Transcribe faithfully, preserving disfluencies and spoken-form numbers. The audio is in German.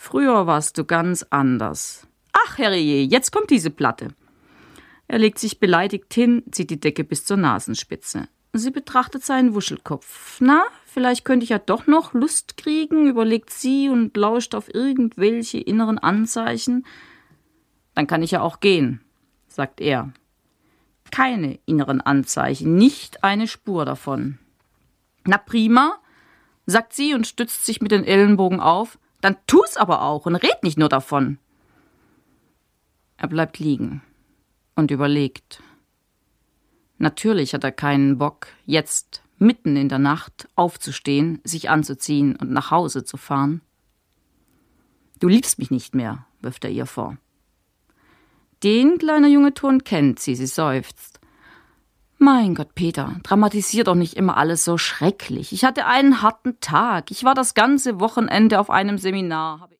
Früher warst du ganz anders. Ach, herrje, jetzt kommt diese Platte. Er legt sich beleidigt hin, zieht die Decke bis zur Nasenspitze. Sie betrachtet seinen Wuschelkopf. Na, vielleicht könnte ich ja doch noch Lust kriegen, überlegt sie und lauscht auf irgendwelche inneren Anzeichen. Dann kann ich ja auch gehen, sagt er. Keine inneren Anzeichen, nicht eine Spur davon. Na prima, sagt sie und stützt sich mit den Ellenbogen auf. Dann tu's aber auch und red nicht nur davon. Er bleibt liegen und überlegt. Natürlich hat er keinen Bock, jetzt mitten in der Nacht aufzustehen, sich anzuziehen und nach Hause zu fahren. Du liebst mich nicht mehr, wirft er ihr vor. Den kleiner junge Ton kennt sie, sie seufzt. Mein Gott, Peter, dramatisier doch nicht immer alles so schrecklich. Ich hatte einen harten Tag. Ich war das ganze Wochenende auf einem Seminar.